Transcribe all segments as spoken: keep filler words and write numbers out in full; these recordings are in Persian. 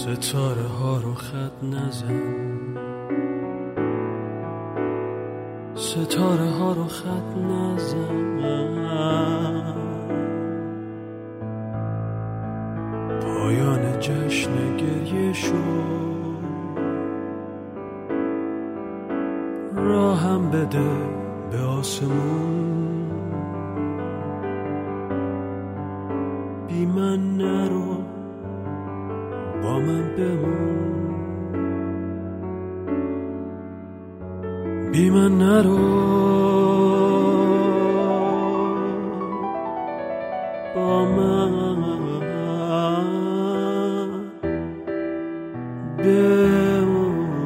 ستاره ها رو خط نزن، ستاره ها رو خط نزن، پایان جشن گریه شد، راهم بده به آسمون، بی من نرو با من بمون، بی من نرو با من بمون.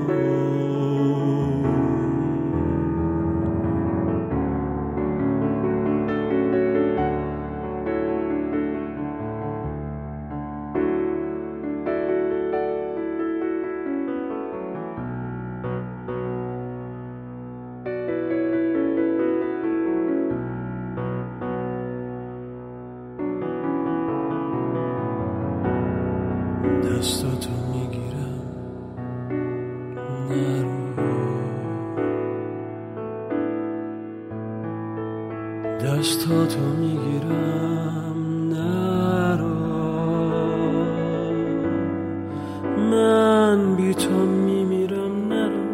دستاتو میگیرم نرو، دستاتو میگیرم نرو، من بی تو میمیرم نرو،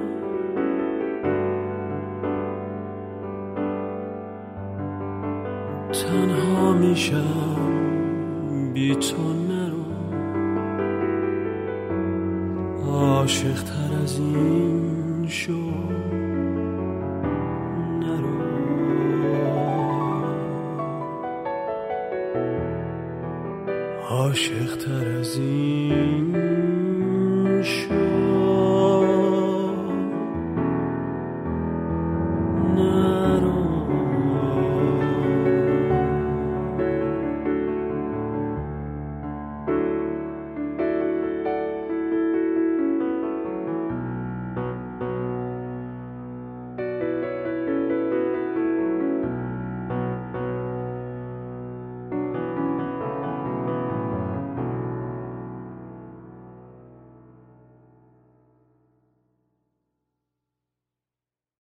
تنها میشم بی تو نرو، عاشق تر از این شو نرو، عاشق تر از این